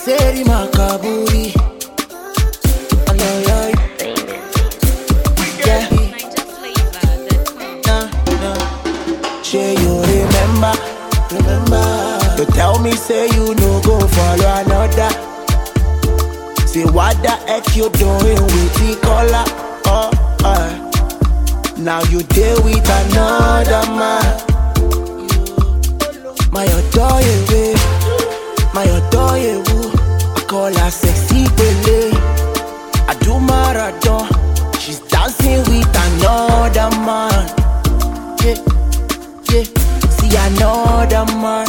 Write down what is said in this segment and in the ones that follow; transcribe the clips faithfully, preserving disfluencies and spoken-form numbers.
Seri makaburi. Say you remember, remember. You tell me say you no go follow another. Say what the heck you doing with the color? Oh, uh. Now you deal with another man. My adore you, my adore you. I call her sexy Pele. I do marathon. She's dancing with another man. Yeah. Yeah, see another man.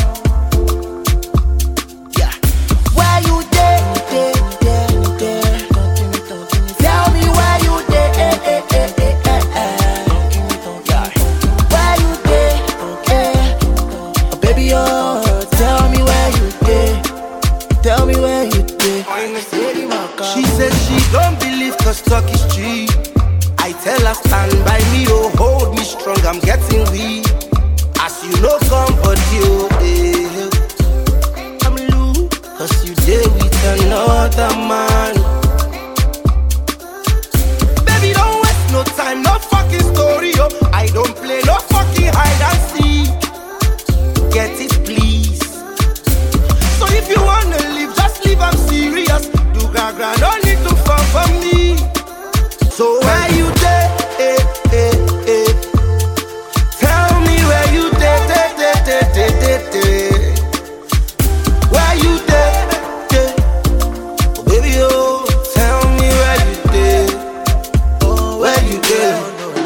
Yeah, where you there, there, there, there. Tell me where you there, eh, eh, eh, eh, eh, eh. Yeah, where you there, eh. Oh, baby, oh, tell me where you there. Tell me where you there. She said she don't believe cause talk is cheap. I tell her stand by me, oh, hold me strong, I'm getting weak. As you know, come but you, eh. I'm loose, cause you there with another man. Baby, don't waste no time, no fucking story, yo. I don't play no fucking hide and seek. Get it, please. So if you wanna leave, just leave, I'm serious. Do gaga, no need to fall for me. So where you there, eh, eh, eh. Tell me where you there, there, there, there, there, there. Where you there, there. Oh baby, oh, tell me where you there. Oh, where you there.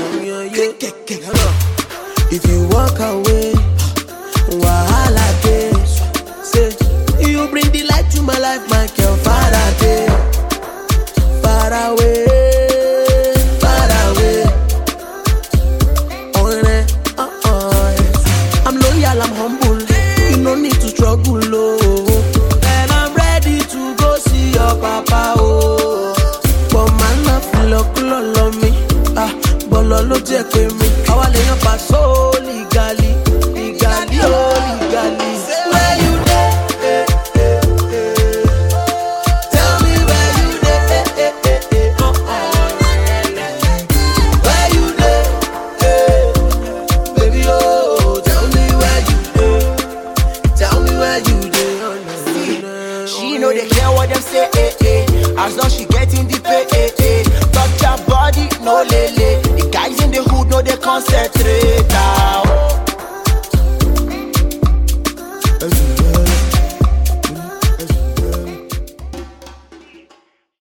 If you walk away, wahala dey. Say you bring the light to my life, my girl. Far away, far away. I'm humble, you no need to struggle, oh. And I'm ready to go see your papa, oh. But man, I feel like you love me, ah. But lolo take me, I want to pass so legally, legally, oh, legally. Where you there? Eh, eh, eh. Tell me where you there? Eh, eh, eh, eh. Oh, oh. Where you there? Eh. Baby, oh, tell me where you. Tell me where you dey. She know they care what them say, eh, eh. As long she getting the pay, eh, eh. Touch her body, no lele. The guys in the hood know they concentrate now.